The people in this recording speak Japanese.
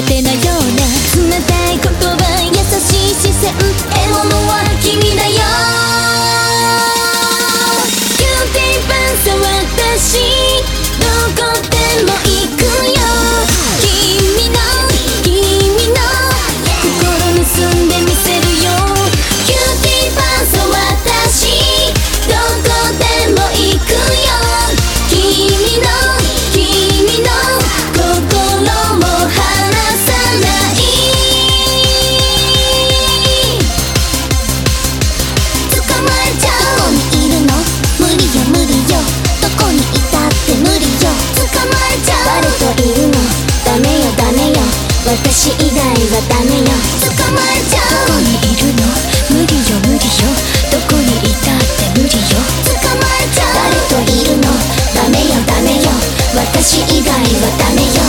苦手なような冷たい言葉、優しい視線、獲物は君だよ。キューティーパンサ私どこでも行くよ。君の心盗んでみせるよ。キューティーパンサ私どこでも行くよ。君の心も離さない。捕まえちゃう。どこにいるの？無理よ無理よ。どこにいたって無理よ。捕まえちゃう。誰といるの？ダメよダメよ。私以外はダメよ。捕まえちゃう。どこにいるの？無理よ無理よ。どこにいたって無理よ。捕まえちゃう。誰といるの？ダメよダメよ。私以外はダメよ。